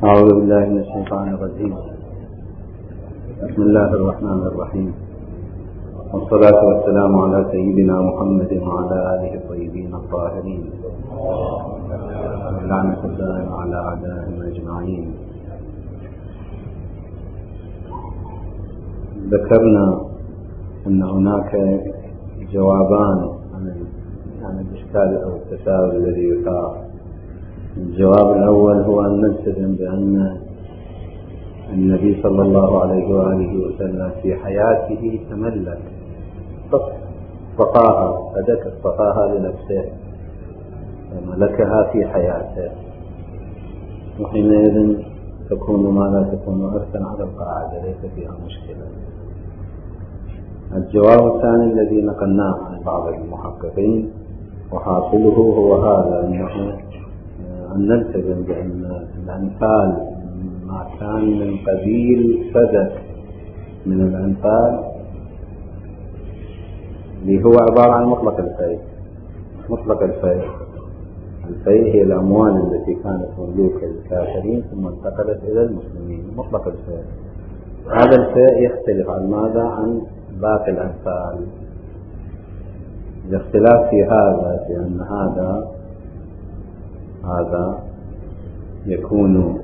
أعوذ بالله من الشيطان الرجيم. بسم الله الرحمن الرحيم، والصلاة والسلام على سيدنا محمد وعلى آله الطيبين الطاهرين، لعنة الله على أعدائهم أجمعين. ذكرنا أن هناك جوابان عن الإشكال أو التساؤل الذي يثار. الجواب الأول هو أن نلتزم بأن النبي صلى الله عليه وآله وسلم في حياته تملك اصطفاها، فدك اصطفاها لنفسه وملكها في حياته، وحينئذ تكون ما لا تكون إرثا على القاعدة، ليس فيها مشكلة. الجواب الثاني الذي نقلناه عن بعض المحققين وحاصله هو هذا، أن نلتزم بأن الأنفال ما كان من قبيل فدك من الأنفال اللي هو عبارة عن مطلق الفيء. مطلق الفيء هي الأموال التي كانت مملوكة للكافرين ثم انتقلت إلى المسلمين. مطلق الفيء هذا الفيء يختلف عن ماذا؟ عن باقي الأنفال. الاختلاف في هذا بأن هذا يكون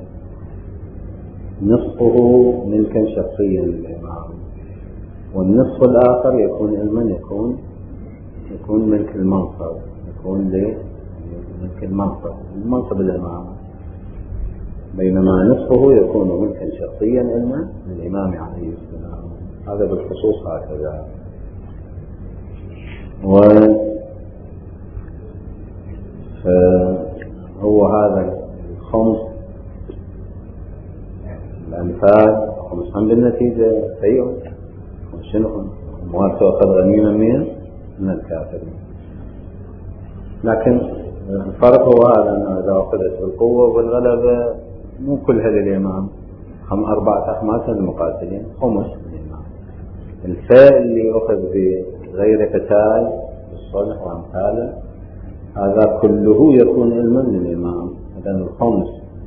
نصفه ملكا شخصيا للإمام، والنصف الآخر يكون علما، يكون ملك المنصب، يكون ملك المنصب الإمام، بينما نصفه يكون ملكا شخصيا علما للإمام عليه السلام. هذا بالخصوص هكذا. هو هذا الخمس الأنفال خمس هم بالنتيجة سيئة، شنو أموال تؤخذ غنيمة من الكافرين. لكن الفرق هو هذا، أنه إذا أخذت بالقوة والغلبة مو كلها للإمام، 4 أخماس للمقاتلين، خمس للإمام. الفاء اللي أخذ بغير قتال الصلح وأمثاله هذا كله يكون علما للإمام. هذا الخمس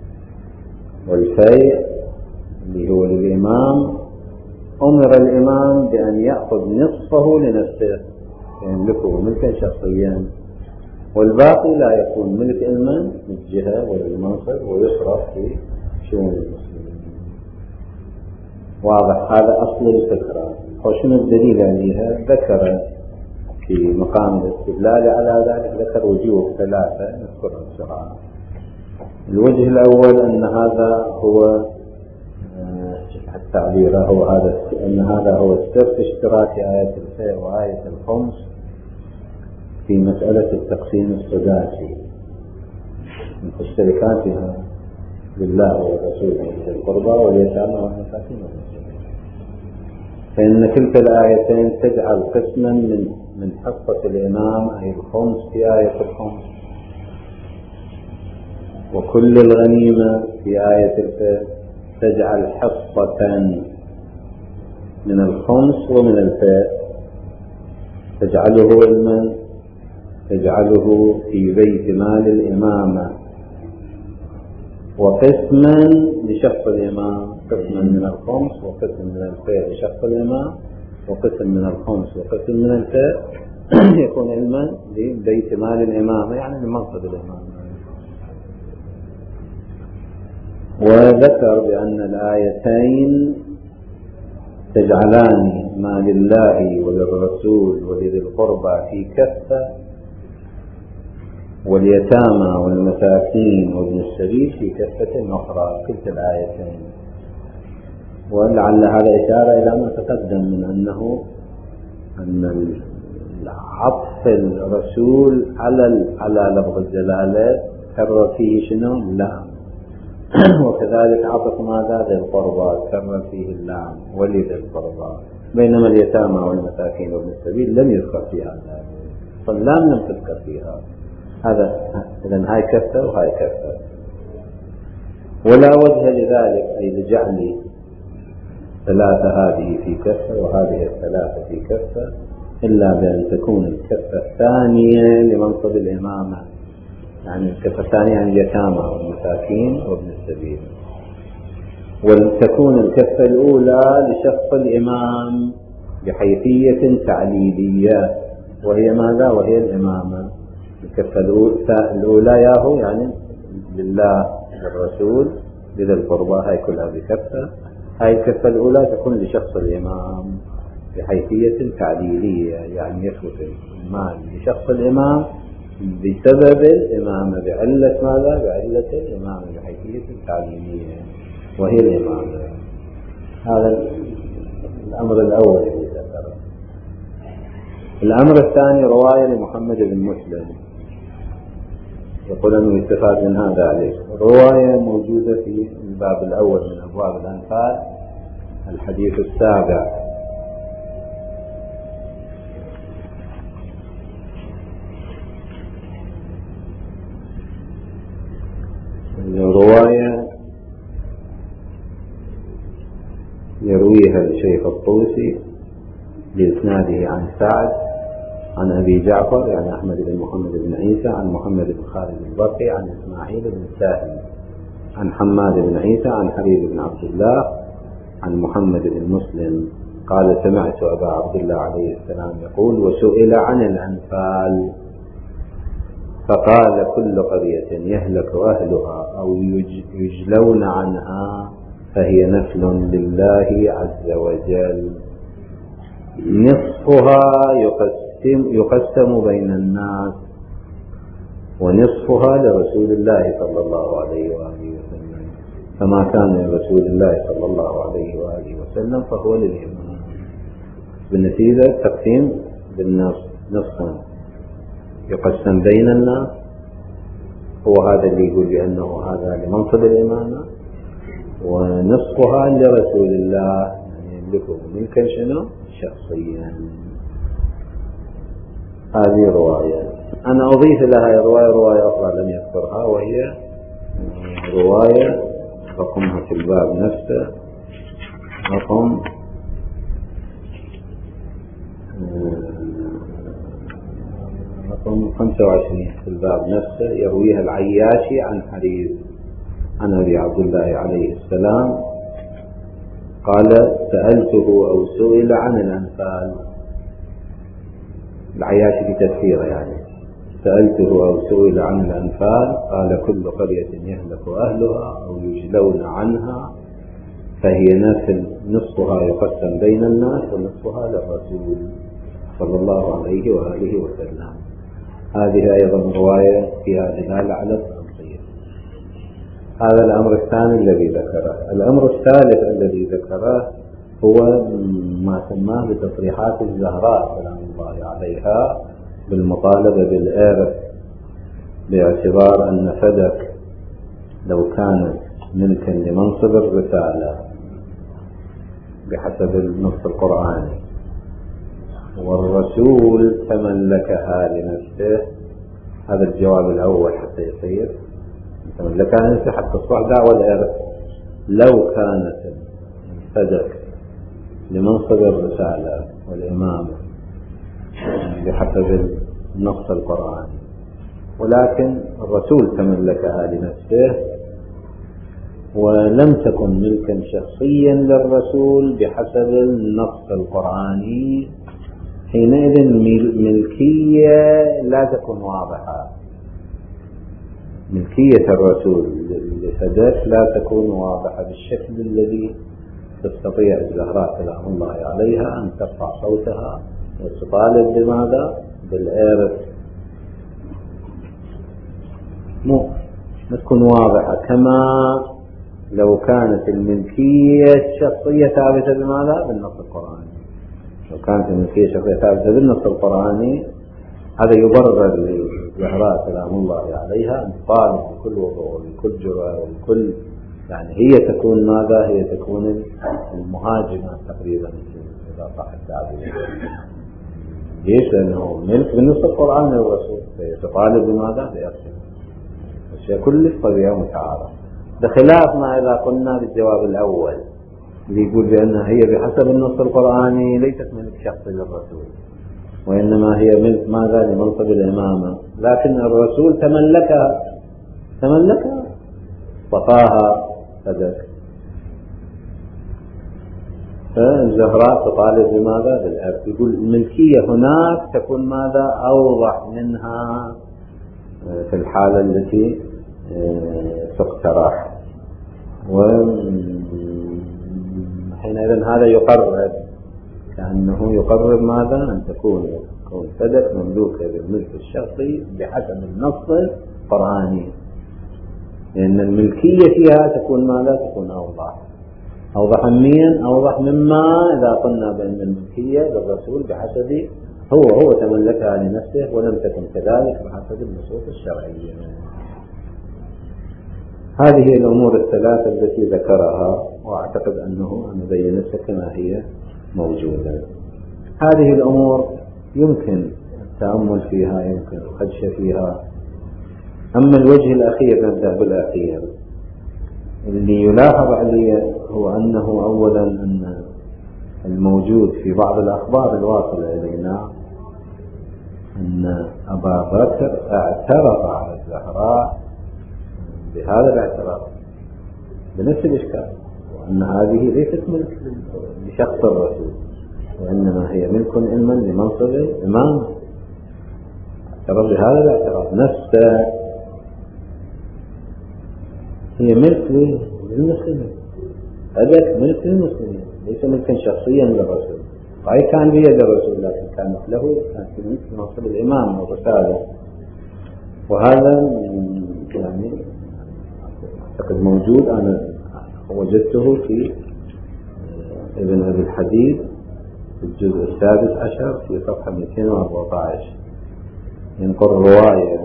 والفيء اللي هو للإمام، أمر الإمام بأن يأخذ نصفه لنفسه يملكه ملكا شخصيا، والباقي لا يكون ملك علما للجهة وللمنصب ويصرف في شؤون المسلمين. واضح؟ هذا أصل الفكرة. وشنو الدليل عليها؟ ذكر في مقام الاستدلال على ذلك، ذكر وجوه 3 نذكرها بسرعة. الوجه الأول أن هذا هو التعبير هو هذا، أن هذا هو السر في اشتراك آية الفيء وآية الخمس في مسألة التقسيم السداسي، مشتركان فيها لله ورسوله ذي القربى واليتامى والمساكين والمسلمين، فإن كلتا الآيتين تجعل قسما من حصة الإمام أي الخمس في آية الخمس، وكل الغنيمة في آية الفيء تجعل حصة من الخمس ومن الفيء، تجعله علما، تجعله في بيت مال الإمامة، وقسما لشخص الإمام، قسما من الخمس وقسم من الفيء لشخص الإمام، وقسم من الخمس وقسم من الفيء يكون علما لبيت مال الإمامة، يعني لمنصب الإمامة. وذكر بأن الآيتين تجعلان ما لله وللرسول ولذي القربى في كفة، واليتامى والمساكين وابن السبيل في كفة أخرى، كلتا الآيتين. ولعل هذا إشارة إلى ما تقدم من أن عطف الرسول على لفظ الجلالة كرر فيه شنو؟ اللام. وكذلك عطف ماذا؟ ذي القربى كرر فيه اللام ولذي القربى، بينما اليتامى والمساكين وابن السبيل لم يذكر فيها اللام، فاللام لم تذكر فيها. هذا إذن هاي كفة وهاي كفة، ولا وجه لذلك أي لجعل 3 هذه في كفة وهذه 3 في كفة إلا بأن تكون الكفة الثانية لمنصب الإمامة، يعني الكفة الثانية عن اليتامى والمساكين وابن السبيل. ولتكون الكفة الأولى لشخص الإمام بحيثية تعليلية، وهي ماذا؟ وهي الإمامة. الكفة الأولى ياهو يعني لله للرسول لذي القربى، هاي كلها بكفة. هاي الكفة الأولى تكون لشخص الإمام بحيثية تعليلية، يعني يثبت المال لشخص الإمام بسبب الإمامة، بعلة ماذا؟ بعلة الإمامة بحيثية تعليلية وهي الإمامة. هذا الأمر الأول الذي ذكره. الأمر الثاني رواية لمحمد بن مسلم، يقول أنه يستفاد من هذا عليه. الرواية موجودة في الباب الأول من أبواب الأنفال، الحديث السابع. الرواية يرويها الشيخ الطوسي بإسناده عن سعد عن أبي جعفر يعني أحمد بن محمد بن عيسى عن محمد بن خالد البرقي عن إسماعيل بن ساهل عن حماد بن عيسى عن حبيب بن عبد الله عن محمد بن مسلم قال سمعت أبا عبد الله عليه السلام يقول وسئل عن الأنفال فقال كل قرية يهلك أهلها أو يجلون عنها فهي نفل لله عز وجل، نصفها يقسم بين الناس ونصفها لرسول الله صلى الله عليه وآله وسلم، فما كان لرسول الله صلى الله عليه وآله وسلم فهو للإمام. بالنتيجة تقسيم بالنصف يقسم بين الناس، هو هذا اللي يقول بأنه هذا لمنصب الإمامة، ونصفها لرسول الله يعني يملكه ملكا شنو؟ شخصيا. هذه رواية. أنا أضيف لها رواية أخرى لم يذكرها، وهي رواية رقمها في الباب نفسه رقم 25 في الباب نفسه، يرويها العياشي عن حريز عن أبي عبد الله عليه السلام قال سألته أو سئل عن الأنفال. العياشي بتفسيره يعني سألته أو سئل عن الأنفال قال كل قرية يهلك أهلها أو يجلون عنها فهي نصفها يقسم بين الناس ونصفها للرسول صلى الله عليه وآله وسلم. هذه أيضا رواية فيها دلالة على التنصير. هذا الأمر الثاني الذي ذكره. الأمر الثالث الذي ذكره هو ما سماه بتصريحات الزهراء سلام الله عليها بالمطالبة بالإرث، باعتبار أن فدك لو كانت ملكا لمنصب الرسالة بحسب النص القرآني والرسول تملكها لنفسه، هذا الجواب الأول حتى يصير تملكها لنفسه حتى تصبح دعوة الإرث. لو كانت فدك لمنصب الرسالة والإمامة بحسب النص القرآني، ولكن الرسول تملكها لنفسه ولم تكن ملكا شخصيا للرسول بحسب النص القرآني، حينئذ ملكية لا تكون واضحة. ملكية الرسول لفدك لا تكون واضحة بالشكل الذي تستطيع الزهراء سلام الله عليها أن ترفع صوتها وتطالب بماذا؟ بالإرث. ما تكون واضحة كما لو كانت الملكية الشخصية ثابتة بماذا؟ بالنص القرآني. لو كانت الملكية الشخصية ثابتة بالنص القرآني هذا يبرر للزهراء سلام الله عليها أن تطالب بكل وضوء وبكل جرأة وبكل يعني هي تكون ماذا؟ هي تكون المهاجمة تقريبا إذا صح التعبير. ليش؟ لأنه ملك بالنص القرآني والرسول، تطالب بماذا؟ بإرثه. الشيء كله طبيعة متعارف، بخلاف ما إذا قلنا بالجواب الأول اللي يقول بأنها هي بحسب النص القرآني ليست ملك شخصي للرسول، وإنما هي ملك ماذا؟ لمنصب الإمامة، لكن الرسول تملكها صفاها فدك فالزهراء تطالب بماذا؟ بالإرث. يقول الملكية هناك تكون ماذا؟ أوضح منها في الحالة التي تقترح. وحينئذ هذا يقرر، كأنه يقرر ماذا؟ أن تكون فدك مملوكة بالملك الشخصي بحسب النص القرآني، لأن الملكية فيها تكون ماذا؟ تكون أوضح من أوضح مما إذا قلنا بأن الملكية للرسول بحسب هو تملكها لنفسه، ولم تكن كذلك بحسب النصوص الشرعية. هذه الأمور الثلاثة التي ذكرها، وأعتقد أنه أنا بينتها كما هي موجودة. هذه الأمور يمكن التأمل فيها، يمكن الخدش فيها. أما الوجه الأخير، نبدأ بالأخير. اللي يلاحظ عليه هو أنه أولا أن الموجود في بعض الأخبار الواصلة إلينا أن أبا بكر اعترض على الزهراء بهذا الاعتراض بنفس الإشكال، وأن هذه ليست ملك لشخص الرسول، وإنما هي ملك علما لمنصب الإمام. اعترض بهذا الاعتراض نفسه، هي ملك للمسلمين، هذاك ملك للمسلمين ليس ملكا شخصيا للرسول. وهي كان بيد الرسول، لكن كانت له ملك منصب الإمام والرسالة. وهذا يعني أعتقد موجود، أنا وجدته في ابن أبي الحديد في الجزء 16 في صفحة 214. ينقل رواية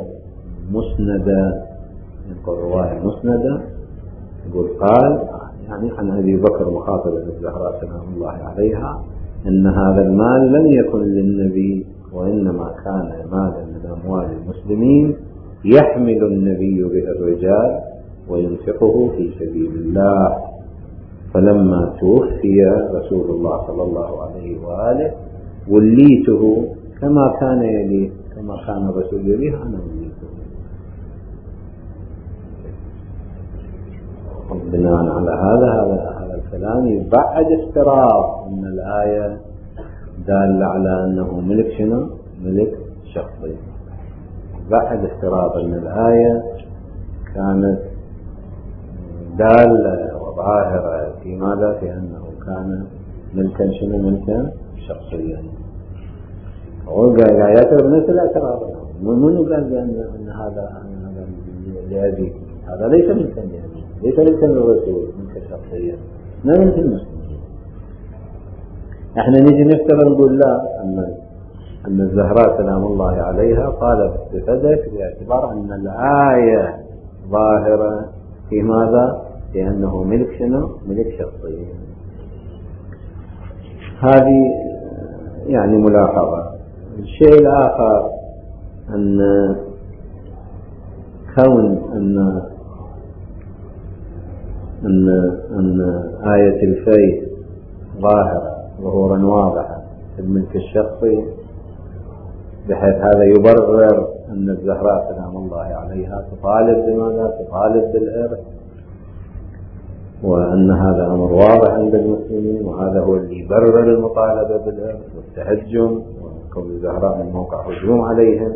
مسندة يقول قال يعني عن أبي بكر مخاطبة الزهراء سلام الله عليها أن هذا المال لم يكن للنبي، وإنما كان مالا من أموال المسلمين يحمل النبي به الرجال وينفقه في سبيل الله. فلما توفي رسول الله صلى الله عليه وآله وليته كما كان يليه، كما كان الرسول يليه أنا وليته. بناء على هذا الكلام يبعد افتراض أن الآية دالة على أنه ملك شنو؟ ملك شخصي. يبعد افتراض أن الآية كانت دالة وظاهرة في ماذا؟ في أنه كان ملكا شنو؟ ملكا شخصيا. وقال آياته بنفس الاعتراض. من قال بأن هذا لأبيك؟ هذا ليس ملكا لأبيك، ليس ملكا للرسول، ملكا شخصيا، ما ملك المسلمين. احنا نيجي نفترض نقول لا، أن الزهراء سلام الله عليها قالت بفدك باعتبار أن الآية ظاهرة في ماذا؟ في أنه ملك شنو؟ ملك شخصي. هذه يعني ملاحظة. الشيء الآخر أن كون أن آية الفيء ظاهرة ظهورا واضحا في الملك الشخصي، بحيث هذا يبرر أن الزهراء سلام الله عليها تطالب بماذا؟ تطالب بالإرث، وأن هذا أمر واضح عند المسلمين، وهذا هو اللي يبرر المطالبة بالإرث والتهجم، وكون الزهراء من موقع هجوم عليهم.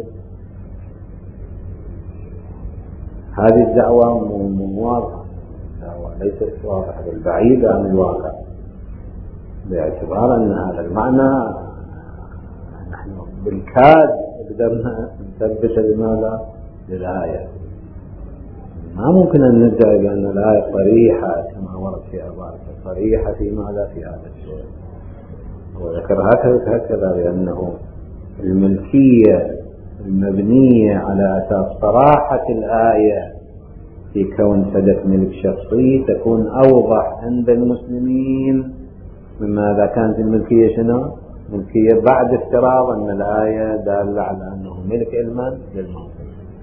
هذه الدعوة مو واضحة، ليست واضحة، بل بعيدة عن الواقع، باعتبار أن هذا المعنى نحن بالكاد قدرنا نثبت لماذا؟ للآية. ما ممكن أن ندعي بأن الآية صريحة كما ورد في عبارة صريحة في ماذا؟ في هذا الشيء. وذكر هكذا لأنه الملكية المبنية على أساس صراحة الآية في كون فدك ملك شخصي تكون أوضح عند المسلمين مما إذا كانت الملكية شنو؟ ملكية بعد افتراض أن الآية دالة على أنه ملك علما للمنصب.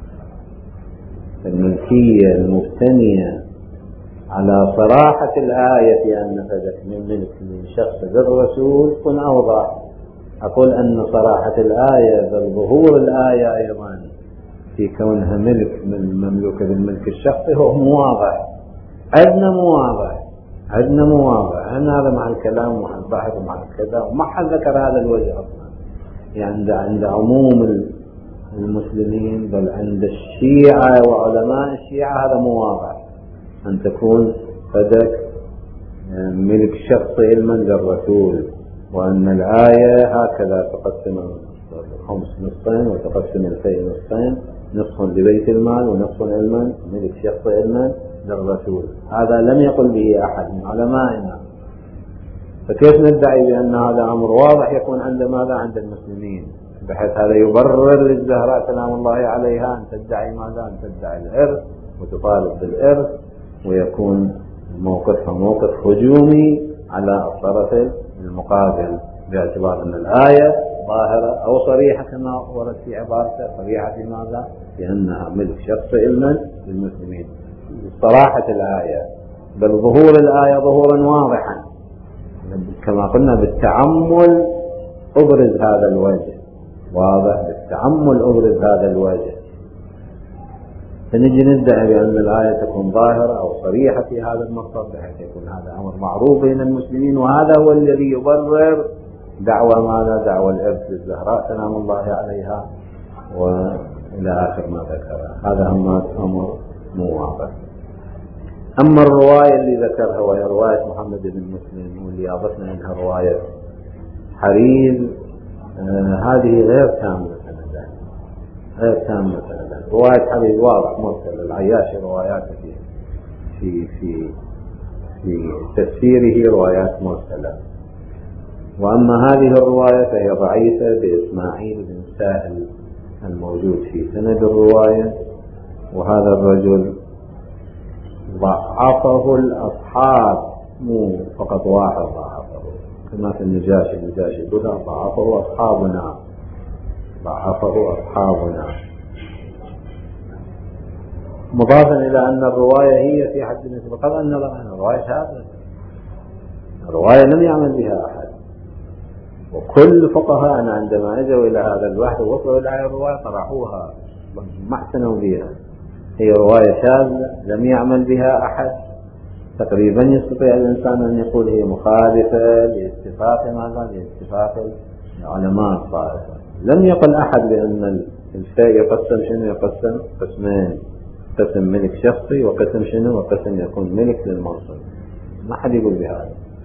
الملكية المبتنية على صراحة الآية في أن فدك من ملك لشخص للرسول تكون أوضح. أقول أن صراحة الآية بل ظهور الآية أيضا في كونها ملك من مملوكة بالملك الشخصي هو مواضح، عندنا مواضح، عندنا مو واضح، هذا مع الكلام ومع البحث ومع كذا، وما حد ذكر هذا الوجه أصلا. يعني عند عموم المسلمين، بل عند الشيعة وعلماء الشيعة هذا مو واضح، أن تكون فدك ملك شخصي علما للرسول، وأن الآية هكذا تقسم الخمس نصفين وتقسم الفيء نصفين، نصف لبيت المال ونصف علما ملك شخصي علما للرسول. هذا لم يقل به أحد من علمائنا، فكيف ندعي بأن هذا أمر واضح يكون عند ماذا؟ عند المسلمين، بحيث هذا يبرر للزهراء سلام الله عليها أن تدعي ماذا؟ أن تدعي الإرث وتطالب بالإرث، ويكون موقفها موقف هجومي على الطرف المقابل، باعتبار أن الآية ظاهرة أو صريحة كما ورد في عبارته، صريحة في ماذا؟ بأنها ملك شخص علما للمسلمين، صراحة الآية، بل ظهور الآية ظهورا واضحا، كما قلنا بالتعمل أبرز هذا الوجه، واضح، بالتعمل أبرز هذا الوجه. فنجي ندعي بأن الآية تكون ظاهرة أو صريحة في هذا المقصد، بحيث يكون هذا أمر معروف بين المسلمين، وهذا هو الذي يبرر دعوة ماذا؟ دعوة الإرث للزهراء سلام الله عليها، وإلى آخر ما ذكر. هذا أمر مو واضح. أما الرواية اللي ذكرها وهي رواية محمد بن مسلم، واللي أضفنا عنها رواية حريز، هذه غير تامة سندا، غير تامة سندا. رواية حريز واضح مرسل، العياشي رواياته في تفسيره روايات مرسلة. وأما هذه الرواية فهي ضعيفة بإسماعيل بن سائل الموجود في سند الرواية، وهذا الرجل ضعفه الأصحاب، مو فقط واحد ضعفه، كما في النجاشي كذا ضعفه أصحابنا، مضافا إلى أن الرواية هي في حد ذاتها بغض النظر عن الرواية شاذة، الرواية لم يعمل بها أحد، وكل فقهاء عندما أجوا إلى هذا البحث ووصلوا إلى هذه الرواية طرحوها ما احسنوا بها. هي رواية شاذة لم يعمل بها أحد، تقريبا يستطيع الإنسان أن يقول هي مخالفة لاتفاق ماذا؟ لاتفاق العلماء الطائفة. لم يقل أحد بأن الفاء يقسم شنو؟ يقسم قسمين، قسم ملك شخصي وقسم شنو؟ وقسم يكون ملك للمنصب. ما حد يقول بهذا،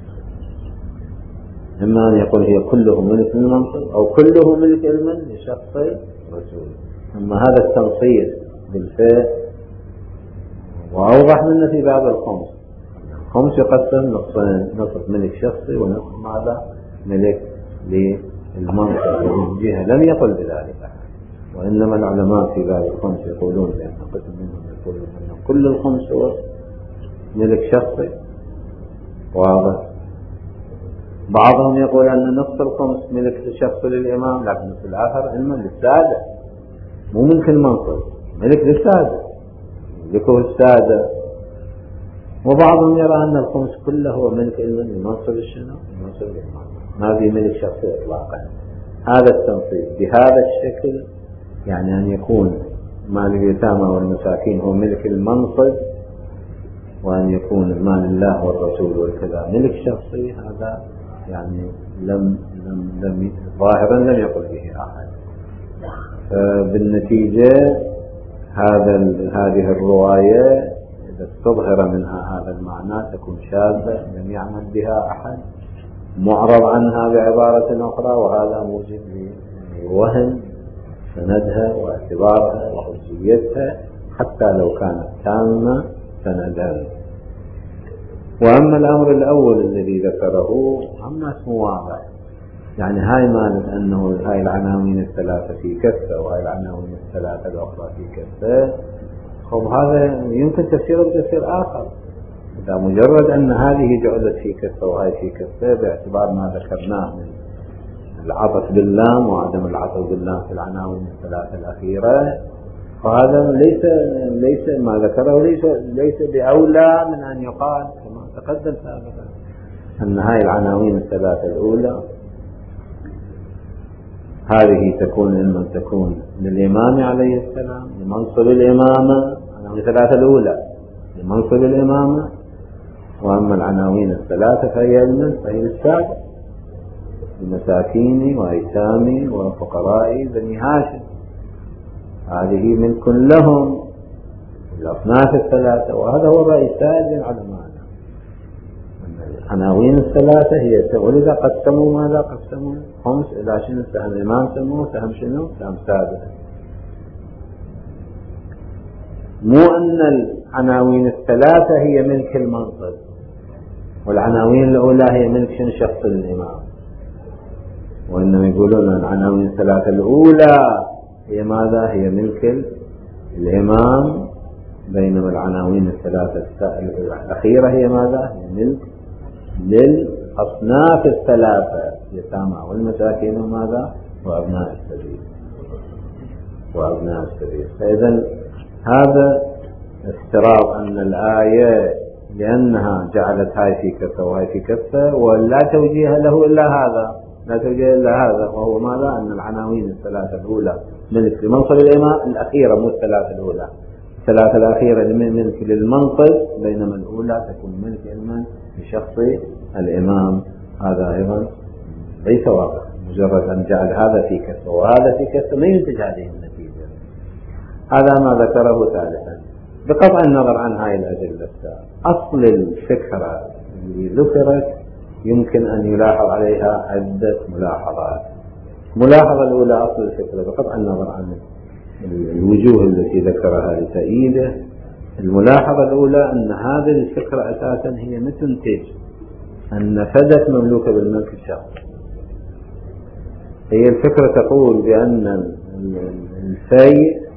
إما أن يقول هي كله ملك للمنصب أو كله ملك علما لشخصي رسول. أما هذا التنصيص بالفاء وأوضح منه في باب الخمس. الخمس يقسم نصفين، نصف ملك شخصي ونصف ماذا؟ ملك للمنصب من جهة. لم يقل بذلك أحد، وإنما العلماء في باب الخمس يقولون بأن قسم منهم يقولون أن كل الخمس هو ملك شخصي، واضح. بعضهم يقول أن نصف الخمس ملك الشخص للإمام، لكن في الآخر علما للسادة، مو ملك المنصب، ملك للسادة، ملكه السادة. وبعضهم يرى أن الخمس كله هو ملك علما لمنصب الشنو؟ لمنصب الإمام، ما في ملك شخصي إطلاقا. هذا التنصيب بهذا الشكل يعني أن يكون مال اليتامى والمساكين هو ملك المنصب، وأن يكون المال الله والرسول والكذا ملك شخصي، هذا يعني ظاهرا لم يقل به أحد. فبالنتيجة هذه الرواية إذا استظهر منها هذا المعنى تكون شاذة لم يعمل بها أحد، معرض عنها بعبارة أخرى، وهذا موجب لوهن سندها واعتبارها وحجيتها حتى لو كانت تامة سندا. وأما الأمر الأول الذي ذكره هم اسمه واضح، يعني هاي مالت أنه هاي العناوين الثلاثة في كفة وهاي العناوين الثلاثة الأخرى في كفة، خب هذا يمكن تفسيره بتفسير آخر. إذا مجرد أن هذه جعلت في كفة وهاي في كفة باعتبار ما ذكرناه من العطف باللام وعدم العطف باللام في العناوين الثلاثة الأخيرة، فهذا ليس ما ذكره ليس بأولى من أن يقال كما تقدم سابقا أن هاي العناوين الثلاثة الأولى هذه تكون إما تكون للإمام عليه السلام لمنصب الإمامة، العناوين الثلاثة الأولى لمنصب الإمامة، وأما العناوين الثلاثة فهي للسادة، المساكين وأيتام وفقراء بني هاشم، هذه ملك لهم الأصناف الثلاثة. وهذا هو رأي سائر العلماء، العناوين الثلاثة هي، ولذا قسموا ماذا قسموا؟ خمس إلى شنو؟ سهم الإمام سموه سهم شنو؟ سهم سادس. مو أن العناوين الثلاثة هي ملك المنصب، والعناوين الأولى هي ملك شنو؟ شخص الإمام، وإنما يقولون العناوين الثلاثة الأولى هي ماذا؟ هي ملك الإمام، بينما العناوين الثلاثة الأخيرة هي ماذا؟ هي ملك للأصناف الثلاثة، اليتامى والمساكين وماذا؟ وأبناء السبيل. فإذا هذا افتراض أن الآية لأنها جعلت هاي في كفة وهاي في كفة، ولا توجيه له إلا هذا، لا توجيه إلا هذا، وهو ماذا؟ أن العناوين الثلاثة الأولى ملك لمنصب الإمام، الأخيرة مو الثلاثة الأولى، الثلاثة الأخيرة ملك للمنصب، بينما الأولى تكون ملك لمن؟ لشخص الإمام. هذا أيضا ليس واقع، مجرد أن جعل هذا في كفة وهذا في كفة ما ينتج هذه النتيجة. هذا ما ذكره ثالثا. بقطع النظر عن هاي الأدلة، أصل الفكرة اللي ذكرت يمكن أن يلاحظ عليها عدة ملاحظات. الملاحظة الأولى أصل الفكرة بقطع النظر عن الوجوه التي ذكرها لسعيدة، الملاحظة الأولى أن هذه الفكرة أساسا هي تنتج أن فدك مملوكة بالملك الشخصي. هي الفكرة تقول بأن الفيء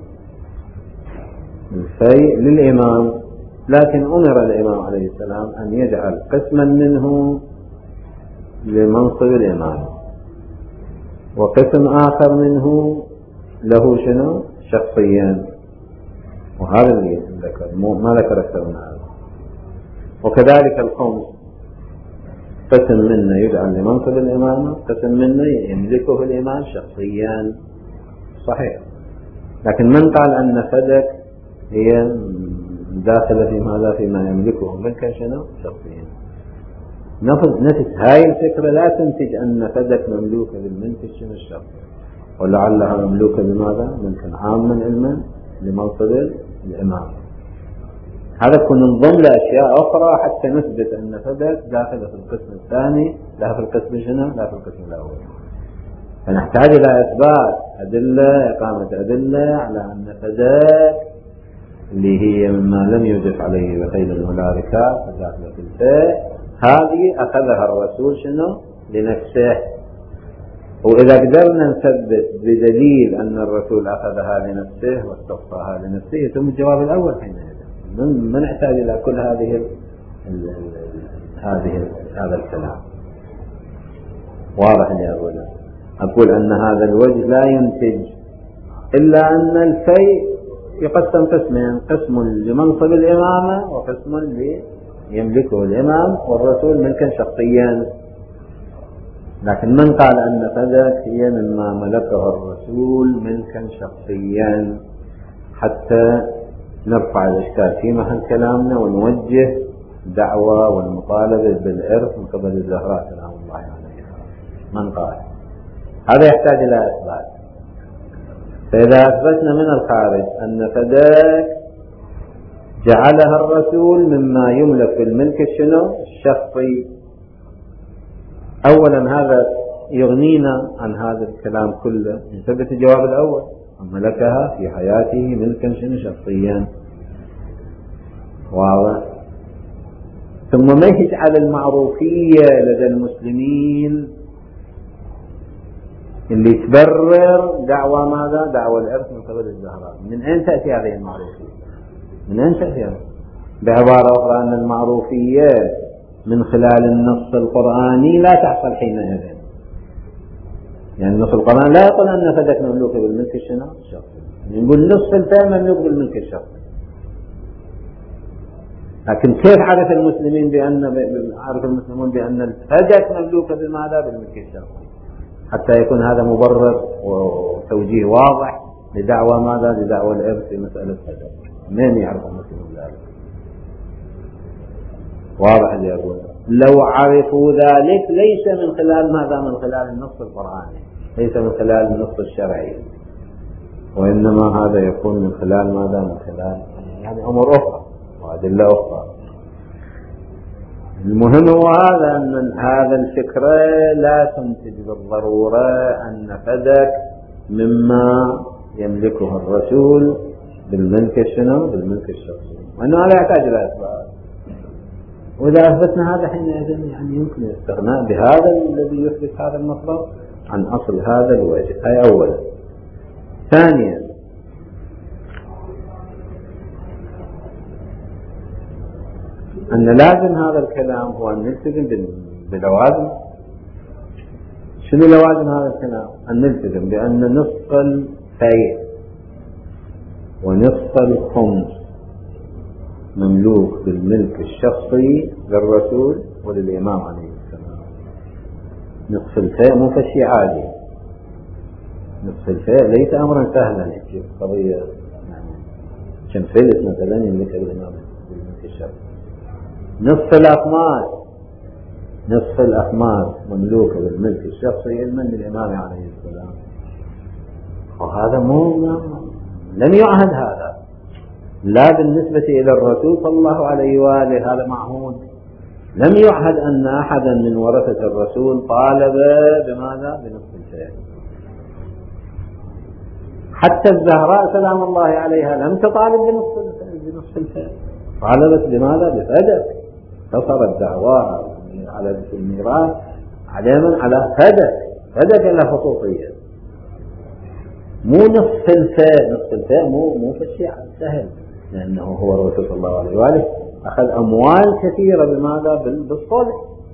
للإمام، لكن أمر الإمام عليه السلام أن يجعل قسما منه لمنصب الإمام، وقسم آخر منه له شنو؟ شخصيا. وهذا اللي ذكر، ما ذكر أكثر من هذا. وكذلك الخمس قسم منه يجعل لمنصب الإمامة، قسم منه يملكه الإمام شخصيا، صحيح. لكن من قال أن فدك هي داخلة في ماذا؟ فيما يملكه ملكا شنو؟ شخصيا. نفس هاي الفكرة لا تنتج أن فدك مملوكة بالملك شنو؟ الشخصي، ولعلها مملوكة بماذا؟ ملكا عاما علما لمنصب الإمام. هذا يكون انضم لأشياء أخرى حتى نثبت أن فدك داخل في القسم الثاني، لا في القسم شنو؟ لا في القسم الأول. فنحتاج إلى إثبات أدلة، إقامة أدلة على أن فدك اللي هي مما لم يوجد عليه بخيل ولا ركاب داخل في الفيء، هذه أخذها الرسول شنو؟ لنفسه. وإذا قدرنا نثبت بدليل أن الرسول أخذها لنفسه واستوصاها لنفسه يتم الجواب الأول حينئذ. ما نحتاج إلى كل هذا الكلام. واضح لي أقول أن هذا الوجه لا ينتج إلا أن الفيء يقسم قسمين، قسم لمنصب الإمامة وقسم يملكه الإمام والرسول ملكا شخصيا. لكن من قال أن فدك هي مما ملكه الرسول ملكا شخصيا، حتى نرفع الإشكال في محل كلامنا ونوجه دعوة والمطالبة بالإرث من قبل الزهراء سلام الله عليها. من قال هذا يحتاج إلى إثبات. فإذا أثبتنا من الخارج أن فدك جعلها الرسول مما يملك بالملك الشنو؟ الشخصي، أولا هذا يغنينا عن هذا الكلام كله، نثبت الجواب الأول، ملكها في حياته ملكا شنو؟ شخصيا. واضح. ثم ما يجعل المعروفية لدى المسلمين اللي تبرر دعوة ماذا؟ دعوة الإرث من قبل الزهراء. من أين تأتي هذه المعروفية؟ من أين تأتي؟ بعبارة أخرى أن المعروفية من خلال النص القرآني لا تحصل حينئذ. يعني النص القرآني لا يقول أن فدك مملوكة بالملك الشنو؟ الشخصي. نقول نص الفيء مملوك بالملك الشخصي. لكن كيف عرف المسلمون بأن الفدك مملوكة بماذا؟ بالملك الشخصي، حتى يكون هذا مبرر وتوجيه واضح لدعوة ماذا؟ لدعوة الإرث في مسألة فدك. من يعرف المسلمون ذلك؟ واضح اللي أقول. لو عرفوا ذلك ليس من خلال ماذا؟ من خلال النص القرآني، ليس من خلال النص الشرعي، وإنما هذا يكون من خلال ماذا؟ من خلال يعني أمور أخرى وأدلة أخرى. المهم هو هذا، أن هذا الفكرة لا تنتج بالضرورة أن فدك مما يملكه الرسول بالملك شنو؟ بالملك الشخصي، وأنه لا يحتاج إلى إثبات. وإذا أثبتنا هذا حينئذ يعني يمكن الاستغناء بهذا الذي يثبت هذا المطلب عن أصل هذا الوجه. هذا أولا. ثانيا، أن لازم هذا الكلام هو أن نلتزم بلوازم. شنو لوازم هذا الكلام؟ أن نلتزم بأن نصف الفيء ونصف الخمس مملوك بالملك الشخصي للرسول وللإمام عليه السلام. نصف الفيء مو شيء عادي، نصف الفيء ليس أمرا سهلا، هيك قضية يعني كم فلس مثلا يملك الإمام بالملك الشخصي. نصف الأخماس مملوكة بالملك الشخصي علما للإمام عليه السلام، وهذا لم يعهد هذا لا بالنسبة إلى الرسول صلى الله عليه وآله، هذا معهود. لم يعهد أن أحدا من ورثة الرسول طالب بماذا؟ بنصف الفيء. حتى الزهراء سلام الله عليها لم تطالب بنصف الفيء، طالبت بماذا؟ بفدك. تصرت دعواها على الميراث على فدك لها خصوصية، مو نصف الفيء. نصف الفيء مو في الشيء سهل، لأنه هو الرسول صلى الله عليه وآله أخذ أموال كثيرة بماذا؟ بالصلح،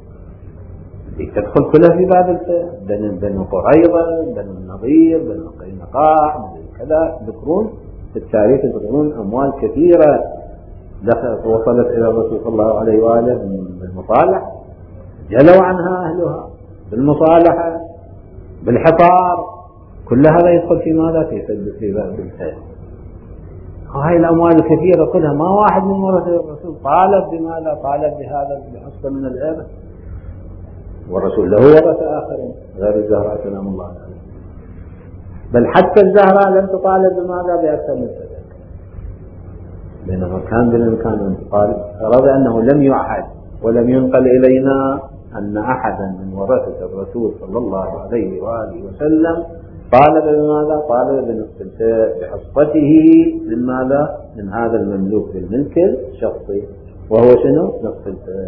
تدخل كلها في باب الفيء. بنو قريظة، بنو النضير، بنو قينقاع، كذا ذكرون في التاريخ، يذكرون أموال كثيرة وصلت إلى الرسول صلى الله عليه وآله بالمصالح، جلوا عنها أهلها بالمصالحة بالحفار، كل هذا يدخل في ماذا؟ في باب الفيء. وهي الأموال الكثيرة كلها ما واحد من ورثة الرسول طالب بماذا؟ طالب بهذا بحصة من الإرث، والرسول له ورثة آخرين غير الزهراء سلام الله عليه. بل حتى الزهراء لم تطالب بماذا؟ بأكثر من فدك، بينما كان بالإمكان أن تطالب. أراد أنه لم يعهد ولم ينقل إلينا أن أحدا من ورثة الرسول صلى الله عليه وآله وسلم طالب بماذا؟ طالب بنصف الفيء بحصته من ماذا؟ من هذا المملوك بالملك الشخصي، وهو شنو؟ نصف الفيء.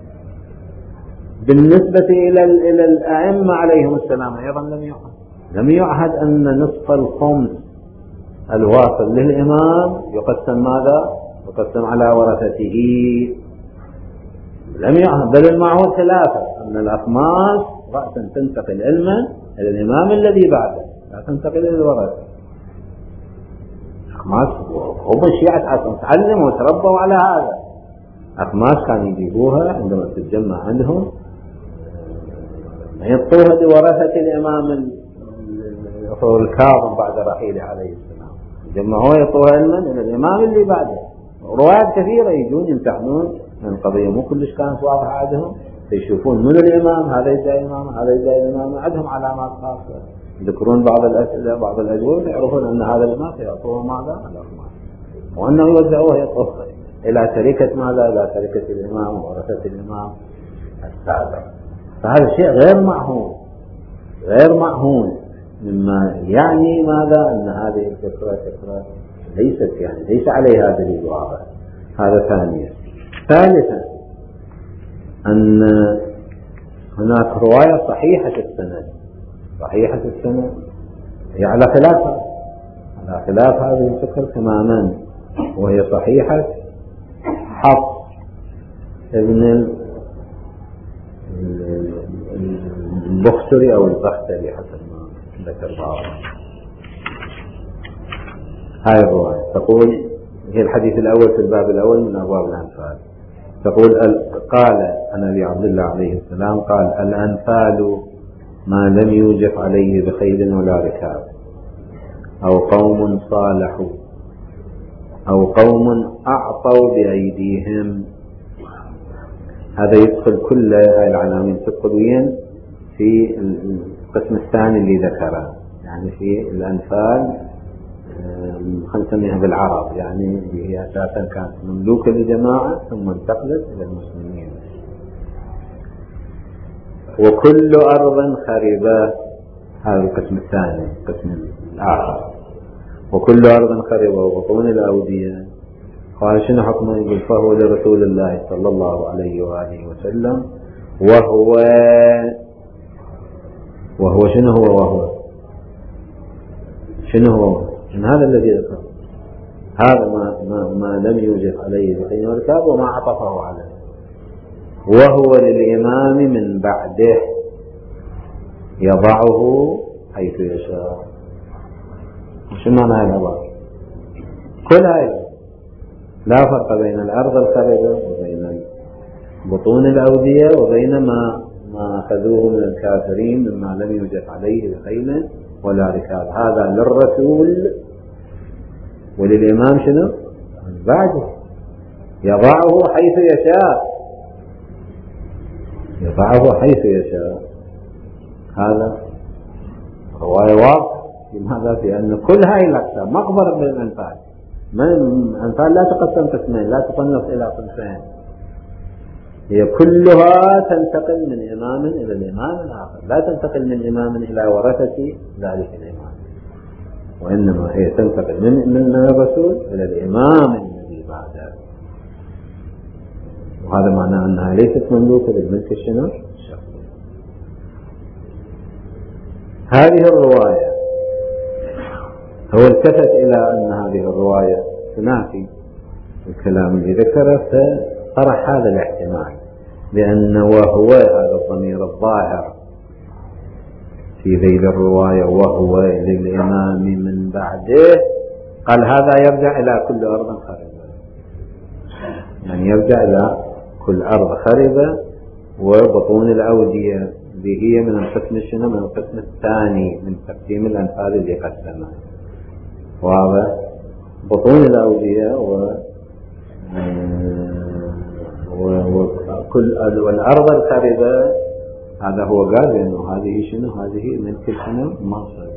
بالنسبة إلى الأئمة عليهم السلام أيضا لم يعهد أن نصف الخمس الواصل للإمام يقسم ماذا؟ يقسم على ورثته. لم يعهد، بل المعهود ثلاثة، أن الأخماس رأسا تنتقل علما إلى الإمام الذي بعده، لا تنتقل إلى الورثة. أخماس هم الشيعة تعلموا وتربوا على هذا. أخماس كانوا يجيبوها عندما تتجمع عندهم، يعطوها لورثة الإمام الكاظم بعد رحيله عليه السلام، يجمعوها يعطوها علما إلى الإمام اللي بعده. روايات كثيرة يجون يمتحنون من القضية مو كلش كانت واضحة عندهم، يشوفون من الإمام، هذا يدعي إمام، هذا يدعي إمام، عندهم علامات خاصة، يذكرون بعض الأسئلة بعض الأجوبة، يعرفون أن هذا الإمام يعطوه ماذا؟ الأخماس، وأنه يوزعوه يعطوه إلى تركة ماذا؟ إلى تركة الإمام وورثة الإمام السابق. فهذا شيء غير معهود مما يعني ماذا؟ أن هذه الفكرة ليس عليها دليل واضح. هذا ثانيا. ثالثا، أن هناك رواية صحيحة السند هي على خلاف هذه الفكرة تماما، وهي صحيحة حفص ابن البختري أو البختري حسب ما ذكر بعض. هاي الرواية تقول، هي الحديث الأول في الباب الأول من أبواب الأنفال، تقول قال النبي عبد الله عليه السلام قال: الأنفال ما لم يوجف عليه بخيل ولا ركاب، أو قوم صالحوا، أو قوم أعطوا بأيديهم، هذا يدخل كل هاي العناوين تدخل وين في القسم الثاني اللي ذكره، يعني في الأنفال خلينا نسميها بالعرب، يعني هي أساسا كانت مملوكة لجماعة ثم انتقلت إلى المسلمين. وكل أرض خربة، هذا القسم الثاني القسم الآخر. وكل أرض خربة وبطون الأودية، قال شنو حكمه؟ يقول فهو لرسول الله صلى الله عليه وآله وسلم، وهو شنو هو شنو هو إن هذا الذي ذكر، هذا ما لم يوجد عليه بقية الكتاب وما عطفه عليه، وهو للإمام من بعده يضعه حيث يشاء. شو معنى هذا العبارة؟ كل هذا لا فرق بين الأرض الخربة وبين بطون الأودية وبين ما أخذوه من الكافرين مما لم يوجد عليه بخيل ولا ركاب. هذا للرسول وللإمام شنو؟ بعده يضعه حيث يشاء، يضعه حيث يشاء. هذا رواية واضحة. لماذا؟ في أن كل هاي الأقسام مقبرة من الأنفال. الأنفال لا تقسم قسمين، لا تصنف إلى قسمين، هي كلها تنتقل من إمام إلى الإمام الآخر، لا تنتقل من إمام إلى ورثة ذلك الإمام، وإنما هي تنتقل من الرسول إلى الإمام الذي بعده. وهذا معناه أنها ليست مملوكة للملك الشنو؟ هذه الرواية هو التفت إلى أن هذه الرواية تنافي الكلام اللي ذكره، فطرح هذا الاحتمال بأن وهو هذا الضمير الظاهر في ذيل الرواية وهو للإمام من بعده، قال هذا يرجع إلى كل أرض خربة، يعني يرجع إلى كل أرض خربة. وبطون الأودية اللي هي من القسم شنو؟ من القسم الثاني من تقسيم الأنفال اللي قسمها. وهذا بطون الأودية والأرض الخربة، هذا هو قال إنه هذه شنو؟ هذه ملك شنو؟ منصب.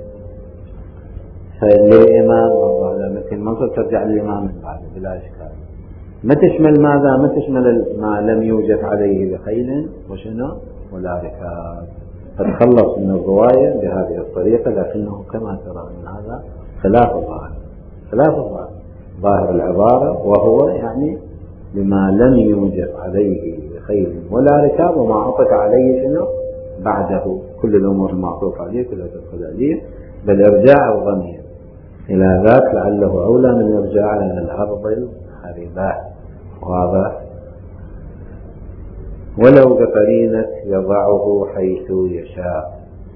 فالإمام هذا ملك المنصب ترجع للإمام من بعده بلا إشكال. ما تشمل ماذا؟ ما تشمل ما لم يوجد عليه بخيل وشنو ولا ركاب. فتخلص من الرواية بهذه الطريقة، لكنه كما ترى أن هذا خلاف الظاهر، خلاف الظاهر. ظاهر العبارة وهو يعني بما لم يوجد عليه بخيل ولا ركاب وما عطف عليه شنو بعده، كل الأمور المعطوف عليه كلها تدخل عليه، بل إرجاع الضمير إلى ذاك لعله أولى من إرجاع إلى الأرض الخربة. واضح؟ ولو بقرينة يضعه حيث يشاء،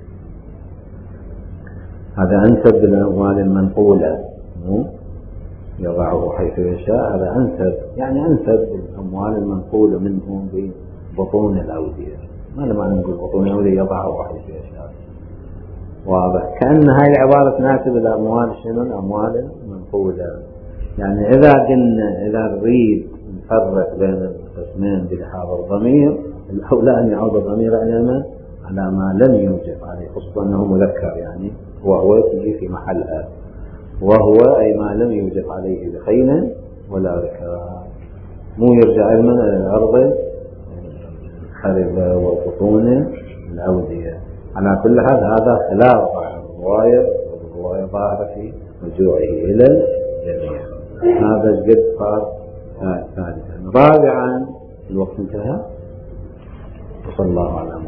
هذا أنسب بالأموال المنقولة، يضعه حيث يشاء هذا أنسب، يعني أنسب بالأموال المنقولة منهم ببطون الأودية. ما لما نقول بطون الأودية يضعه حيث يشاء، واضح؟ كأن هاي العبارة تناسب الأموال شنو؟ الأموال المنقولة. يعني إذا نريد نفرق بين القسمين بلحاظ الضمير، الأولى أن يعود الضمير على ما لم يوجد عليه، خصوصا أنه مذكر، يعني وهو تجي في محلها، وهو أي ما لم يوجد عليه بخيل ولا ركاب، مو يرجع علما إلى الأرض الخربة وبطون الأودية. على كل حال هذا خلاف الرواية، والرواية ظاهرة في رجوعه إلى الجميع. هذا الجد صار ثالثا. رابعا الوقت انتهى، وصلى الله على